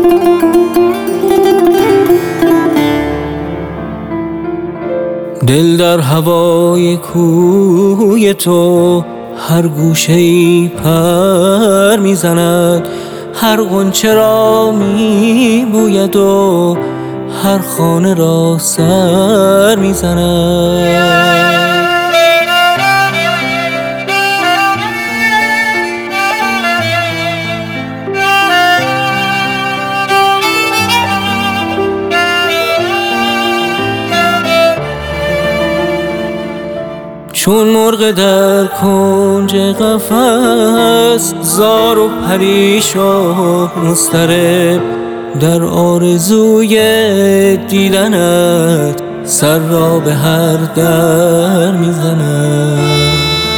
دل در هوای کوی تو هر گوشه‌ای پر میزند، هر غنچه را میبوید و هر خانه را سر میزند. چون مرغ در کنج قفس، زار و پریشان مضطرب، در آرزوی دیدنت سر را به هر در میزند.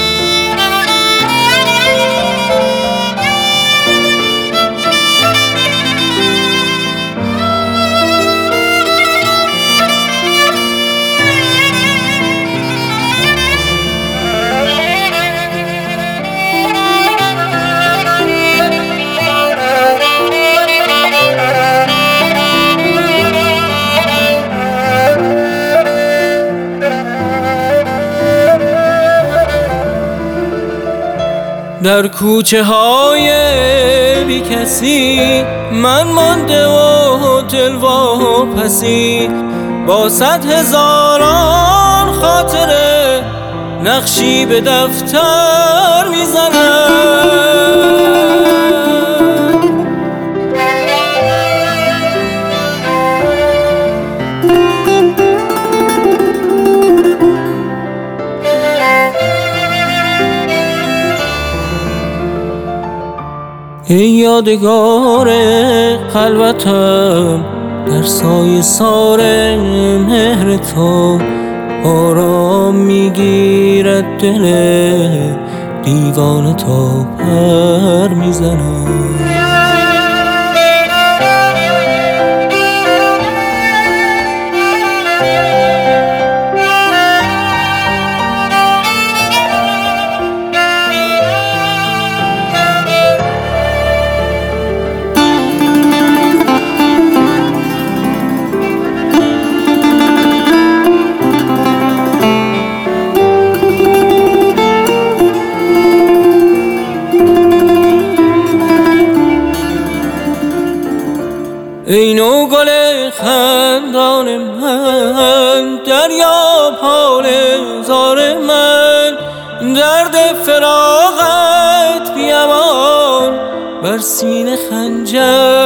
در کوچه های بی کسی من مانده و دل واپسی، با 100,000 خاطره نقشی به دفتر میزنم. ای یادگار خلوتم، در سایه سار مهر تو آرام میگیرد دل دیوانه تا پر میزنم. ای نو گل خندان من، دریاب حال زار من، درد فراقت بیامان بر سینه خنجر